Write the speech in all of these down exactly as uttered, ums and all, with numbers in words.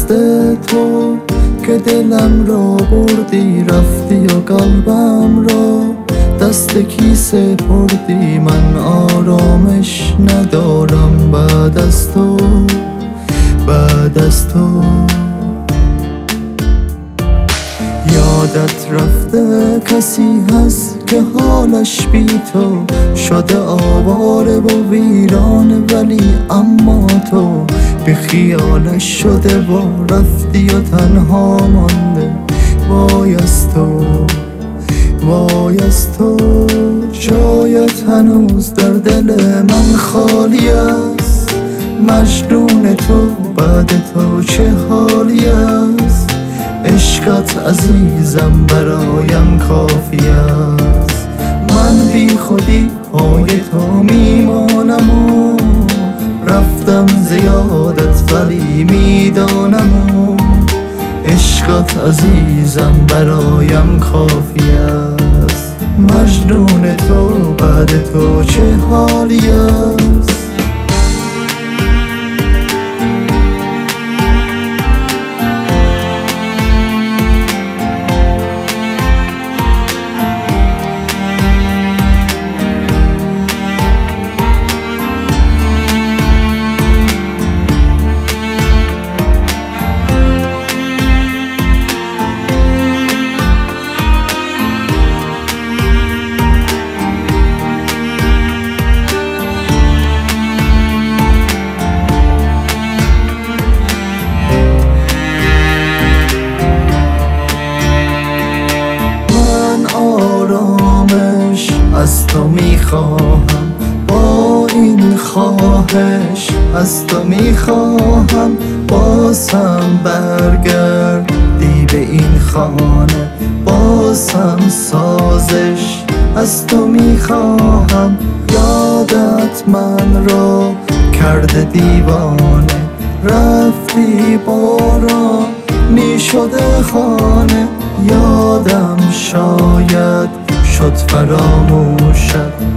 دست تو که دلم را بردی، رفتی و قلبم را دست کی سپردی. من آرامش ندارم بعد از تو، بعد از تو. یادت رفته کسی هست که حالش بی تو شده آواره و ویرانه، ولی اما تو بی خیالش شده و رفتی و تنها مانده. وای از تو، وای از تو. جایت هنوز در دل من خالی است، مجنون تو بعد تو چه حالی است. عشقت عزیزم برایم کافی است. من بی خودی پای تو میمانم و رفتم زیادت ولی میدانم و عشقت عزیزم برایم کافی است. مجنون تو بعد تو چه حالی است. از تو میخواهم، با این خواهش از تو میخواهم، بازم برگردی به این خانه. بازم سازش از تو میخواهم. یادت من را کرده دیوانه، رفتی باران میشده خانه. یادم شاید شد فراموشت،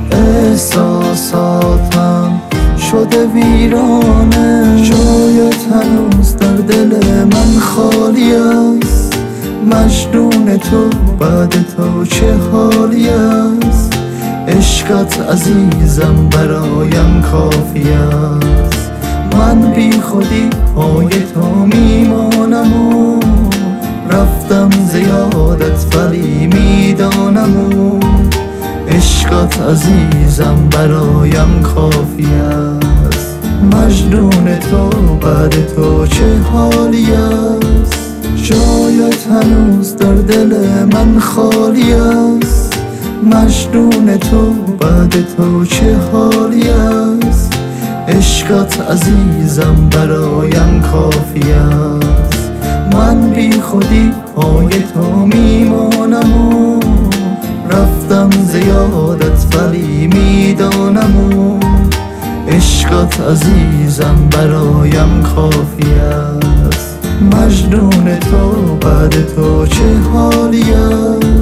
احساساتم شده ویرانه. جایت هنوز در دل من خالی است، مجنون تو بعد تو چه حالی است. عشقت عزیزم برایم کافی است. من بی خودی پای تو میمانم و رفتم زیادت ولی میدانم و عشقت عزیزم برایم کافی است. مجنون تو بعد تو چه حالی است. جایت هنوز در دل من خالی است، مجنون تو بعد تو چه حالی است. عشقت عزیزم برایم کافی است. من بی خودی پای تو میمانم و رفتم زیادت ولی میدانم و عشقت عزیزم برایم کافی است. مجنون تو بعد تو چه حالی است.